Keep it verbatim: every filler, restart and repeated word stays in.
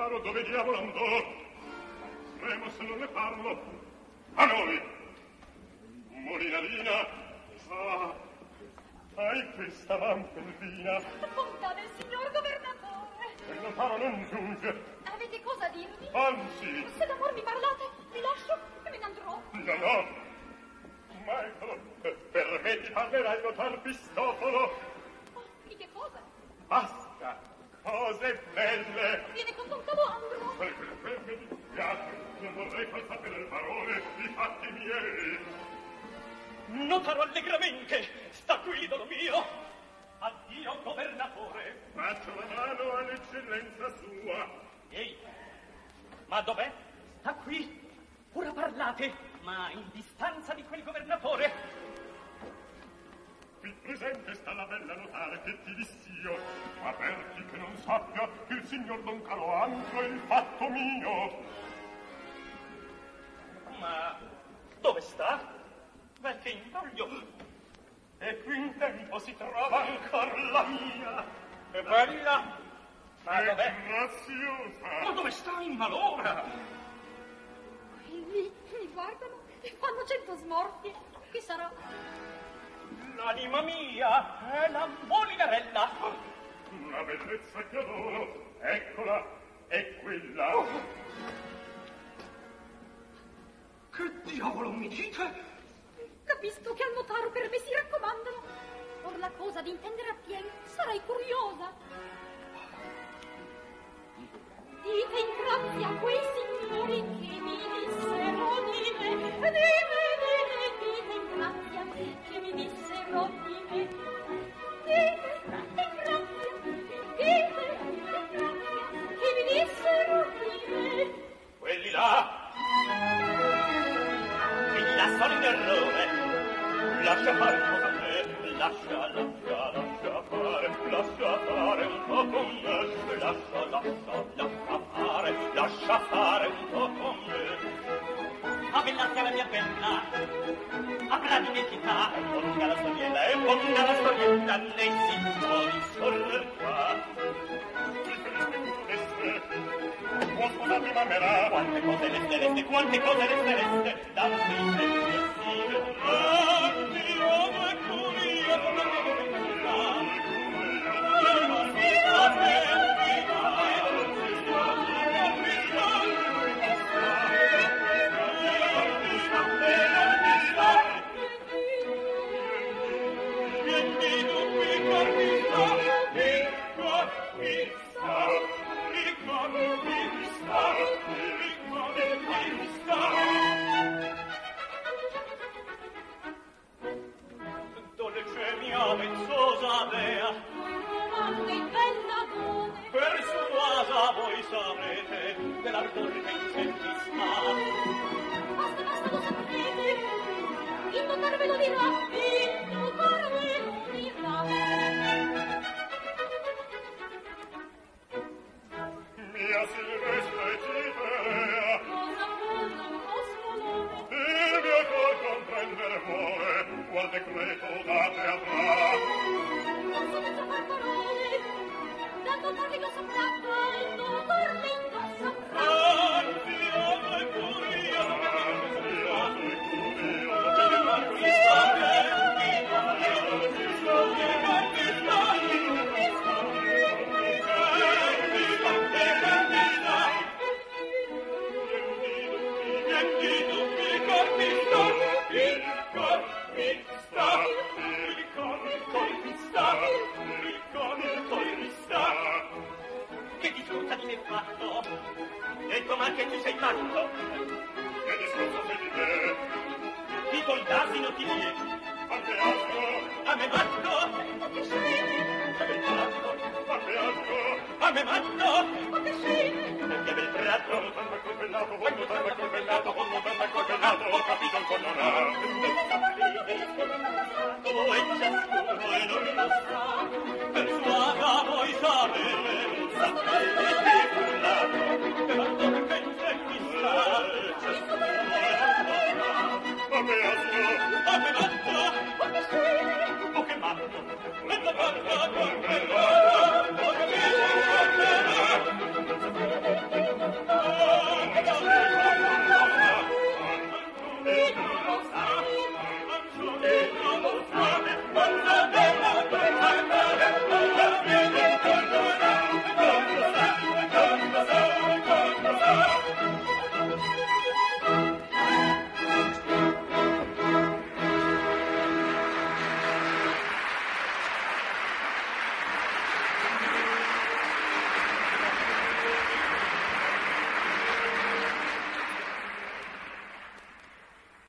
notaro dove diavolo andò? Remo se non ne parlo. A noi! Molinarina! Ah! Hai questa vampellina! Bontà del signor governatore! Il notaro non giunge! Avete cosa a dirmi? Anzi! Se d'amor mi parlate, vi lascio e me ne andrò. No, no! Ma eccolo! Per me ti parlerà il notar Pistofolo! Oh, di che cosa? Basta! Cose belle! Viene con Don Calandro! Per quel che mi dispiace, non vorrei far sapere le parole, i fatti miei! Notaro allegramente! Sta qui, dono mio! Addio, governatore! Faccio la mano all'eccellenza sua! Ehi! Ma dov'è? Sta qui! Ora parlate, ma in distanza di quel governatore! Qui presente sta la bella notare che ti diss'io, ma per chi che non sappia che il signor Don Caloandro è il fatto mio. Ma dove sta? Beh, che imbroglio! E qui in tempo si trova ancor la mia. È bella! Ma è dov'è? graziosa. Ma dove sta in malora? Mi, mi guardano e fanno cento smorfie. Chi sarà? L'anima mia è la Molinarella. Una bellezza che adoro. Eccola, è quella. Oh. Che diavolo mi dite? Capisco che al notaro per me si raccomandano. Or la cosa di intendere appien, sarai curiosa. Dite in grazia a quei signori che mi dissero di me. Dite, dite, dite in grazia che mi dissero di me. Dite in grazia, dite in grazia che mi dissero di me. Quelli là. Quelli là sono in errore. Lascia fare un po' con me. Lascia, lascia, lascia fare. Lascia fare un po' con me. Lascia, lascia, lascia fare. Lascia fare un po' con me. Avvellate la mia penna. Apra l'identità. E ponga la storiella. E ponga la storiella nei signori scorrer qua. Può scusarmi, ma me la... Quante cose restereste, quante cose restereste da qui per mio stile. Addio, e curia, non avevo verità. Non mi va bene, mi va vezzosa dea, persuasa voi saprete dell'ardor che in sé ti sta. Basta, basta, lo saprete, il notar ve lo dirà, il notar ve lo dirà. Mia silvestre Citea, cosa vuole un vostro nome? il mio cor comprendere vuole, qual decreto date avrà. Non so senza far parole, dal notar che lo saprà, dal notar che lo saprà. Addio, e curia, non avevo verità. Che discorso di me fatto? Ecco, ma che tu sei matto? Che discorso sei di te? Dico il d'asino ti viene. A te altro? A me matto? O che scene? Che bel tratto? A te altro? A me matto? O che scene? Che bel tratto? Quando t'hanno colpellato, quando t'hanno colpellato, quando t'hanno colpellato, ho capito ancora non ha.